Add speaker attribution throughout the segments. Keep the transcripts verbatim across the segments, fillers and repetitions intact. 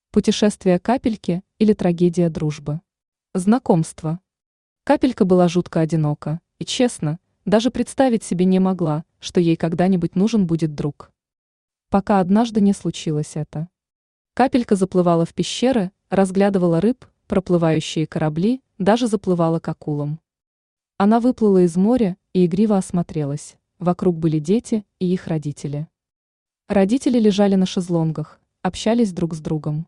Speaker 1: Путешествие капельки или трагедия дружбы. Знакомство. Капелька была жутко одинока, и, честно, даже представить себе не могла, что ей когда-нибудь нужен будет друг. Пока однажды не случилось это. Капелька заплывала в пещеры, разглядывала рыб, проплывающие корабли, даже заплывала к акулам. Она выплыла из моря и игриво осмотрелась. Вокруг были дети и их родители. Родители лежали на шезлонгах, общались друг с другом.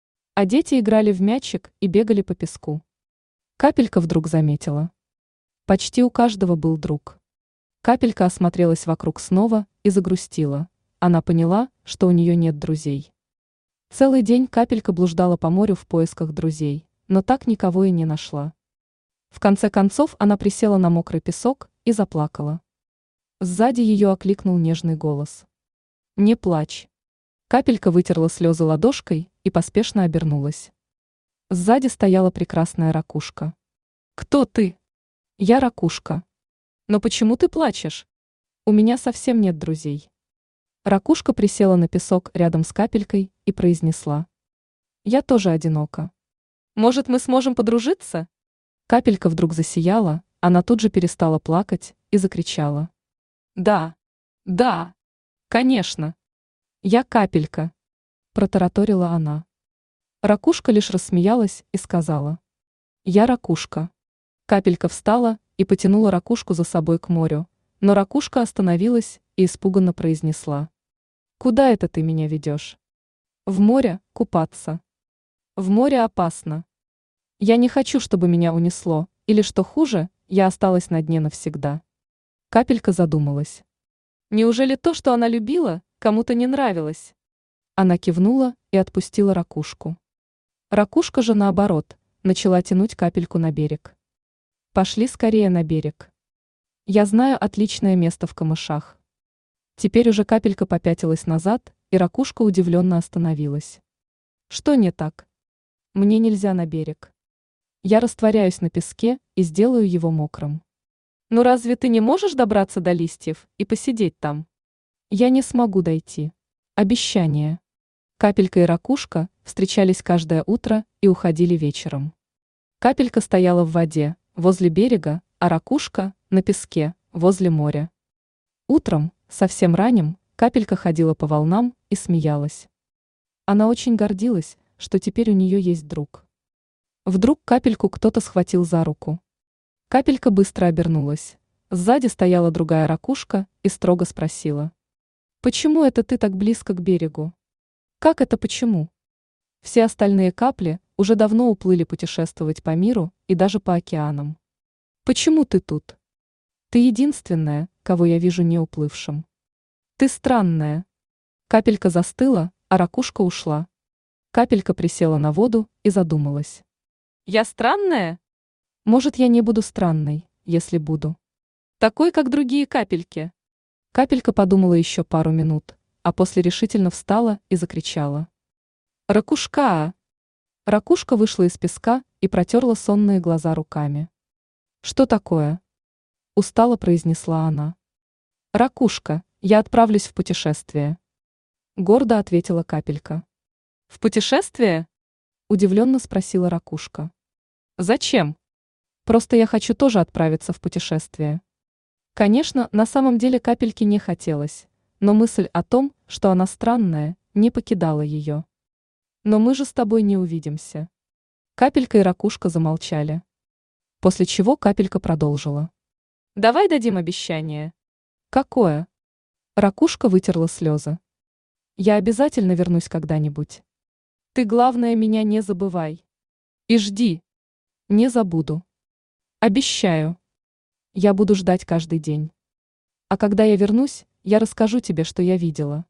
Speaker 1: А дети играли в мячик и бегали по песку. Капелька вдруг заметила. Почти у каждого был друг. Капелька осмотрелась вокруг снова и загрустила. Она поняла, что у нее нет друзей. Целый день Капелька блуждала по морю в поисках друзей, но так никого и не нашла. В конце концов она присела на мокрый песок и заплакала. Сзади ее окликнул нежный голос. «Не плачь». Капелька вытерла слезы ладошкой и поспешно обернулась. Сзади стояла прекрасная ракушка. «Кто ты?» «Я ракушка». «Но почему ты плачешь?» «У меня совсем нет друзей». Ракушка присела на песок рядом с Капелькой и произнесла. «Я тоже одинока». «Может, мы сможем подружиться?» Капелька вдруг засияла, она тут же перестала плакать и закричала. «Да, да, конечно. Я Капелька», – протараторила она. Ракушка лишь рассмеялась и сказала. «Я ракушка». Капелька встала и потянула ракушку за собой к морю, но ракушка остановилась и испуганно произнесла. «Куда это ты меня ведешь?» «В море купаться». «В море опасно. Я не хочу, чтобы меня унесло, или, что хуже, я осталась на дне навсегда». Капелька задумалась. Неужели то, что она любила, кому-то не нравилось? Она кивнула и отпустила ракушку. Ракушка же, наоборот, начала тянуть Капельку на берег. «Пошли скорее на берег. Я знаю отличное место в камышах». Теперь уже Капелька попятилась назад, и ракушка удивленно остановилась. «Что не так? Мне нельзя на берег. Я растворяюсь на песке и сделаю его мокрым». «Ну разве ты не можешь добраться до листьев и посидеть там?» «Я не смогу дойти. Обещание». Капелька и ракушка встречались каждое утро и уходили вечером. Капелька стояла в воде, возле берега, а ракушка – на песке, возле моря. Утром, совсем ранним, Капелька ходила по волнам и смеялась. Она очень гордилась, что теперь у нее есть друг. Вдруг Капельку кто-то схватил за руку. Капелька быстро обернулась. Сзади стояла другая ракушка и строго спросила. «Почему это ты так близко к берегу?» «Как это почему?» Все остальные капли уже давно уплыли путешествовать по миру и даже по океанам. «Почему ты тут?» «Ты единственная, кого я вижу не уплывшим». «Ты странная». Капелька застыла, а ракушка ушла. Капелька присела на воду и задумалась. «Я странная?» «Может, я не буду странной, если буду. Такой, как другие капельки». Капелька подумала еще пару минут, а после решительно встала и закричала. «Ракушка!» Ракушка вышла из песка и протерла сонные глаза руками. «Что такое?» Устало произнесла она. «Ракушка, я отправлюсь в путешествие». Гордо ответила Капелька. «В путешествие?» Удивленно спросила ракушка. «Зачем?» «Просто я хочу тоже отправиться в путешествие». Конечно, на самом деле Капельке не хотелось, но мысль о том, что она странная, не покидала ее. «Но мы же с тобой не увидимся». Капелька и ракушка замолчали. После чего Капелька продолжила. «Давай дадим обещание». «Какое?» Ракушка вытерла слезы. «Я обязательно вернусь когда-нибудь. Ты, главное, меня не забывай. И жди». «Не забуду». «Обещаю. Я буду ждать каждый день. А когда я вернусь, я расскажу тебе, что я видела».